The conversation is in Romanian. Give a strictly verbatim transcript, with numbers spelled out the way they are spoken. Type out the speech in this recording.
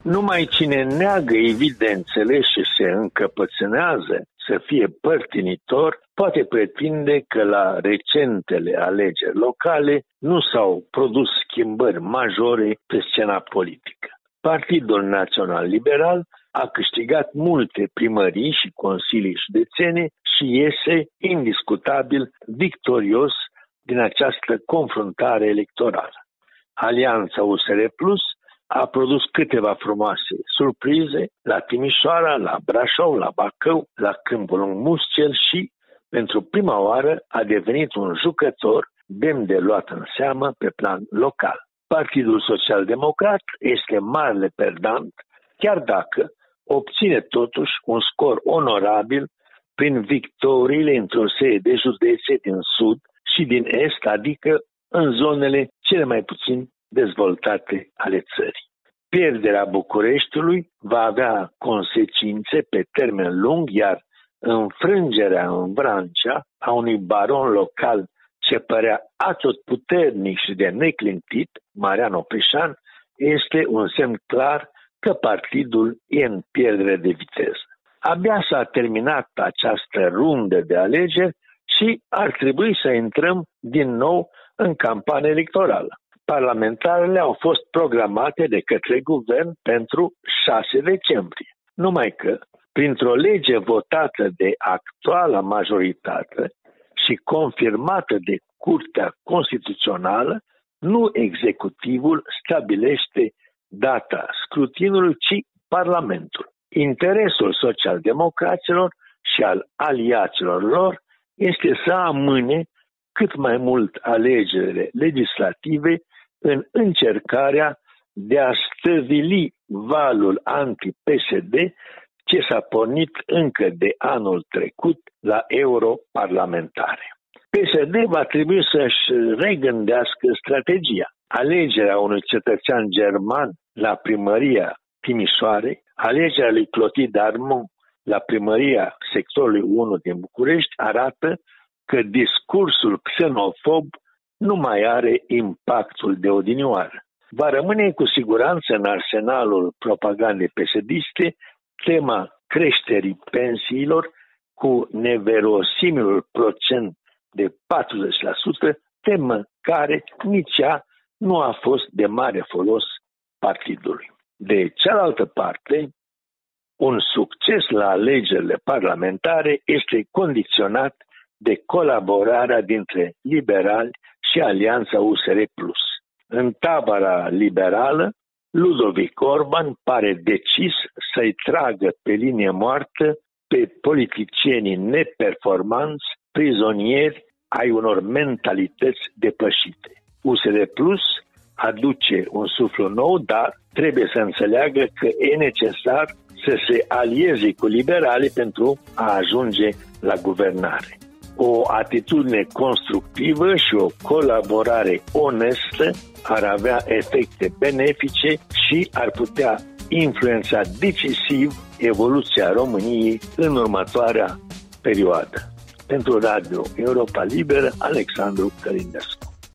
Numai cine neagă evidențele și se încăpățânează să fie părtinitor, poate pretinde că la recentele alegeri locale nu s-au produs schimbări majore pe scena politică. Partidul Național Liberal a câștigat multe primării și consilii județene și iese indiscutabil victorios din această confruntare electorală. Alianța U S R Plus a produs câteva frumoase surprize la Timișoara, la Brașov, la Bacău, la Câmpul Lung Mușcel și, pentru prima oară, a devenit un jucător demn de luat în seamă pe plan local. Partidul Social Democrat este marele perdant, chiar dacă obține totuși un scor onorabil prin victoriile într-o serie de județe din sud și din est, adică în zonele cele mai puțin dezvoltate ale țării. Pierderea Bucureștiului va avea consecințe pe termen lung, iar înfrângerea în Vrancea a unui baron local ce părea atotputernic și de neclintit, Marian Opeșan, este un semn clar că partidul e în pierdere de viteză. Abia s-a terminat această rundă de alegeri și ar trebui să intrăm din nou în campanie electorală. Parlamentarele au fost programate de către guvern pentru șase decembrie. Numai că, printr-o lege votată de actuala majoritate și confirmată de Curtea Constituțională, nu executivul stabilește data scrutinului, ci Parlamentul. Interesul socialdemocraților și al aliaților lor este să amâne cât mai mult alegerile legislative în încercarea de a stăvili valul anti-P S D ce s-a pornit încă de anul trecut la europarlamentare. P S D va trebui să-și regândească strategia. Alegerea unui cetățean german la primăria Timișoarei, alegerea lui Clotilde Armand la primăria sectorului unu din București arată că discursul xenofob nu mai are impactul de odinioară. Va rămâne cu siguranță în arsenalul propagandei pesediste tema creșterii pensiilor cu neverosimilul procent de patruzeci la sută, temă care nici ea nu a fost de mare folos partidului. De cealaltă parte, un succes la alegerile parlamentare este condiționat de colaborarea dintre liberali și Alianța U S R Plus. În tabăra liberală, Ludovic Orban pare decis să-i tragă pe linie moartă pe politicienii neperformanți, prizonieri ai unor mentalități depășite. U S R Plus aduce un suflu nou, dar trebuie să înțeleagă că e necesar să se alieze cu liberalii pentru a ajunge la guvernare. O atitudine constructivă și o colaborare onestă ar avea efecte benefice și ar putea influența decisiv evoluția României în următoarea perioadă. Pentru Radio Europa Liberă, Alexandru Călindescu.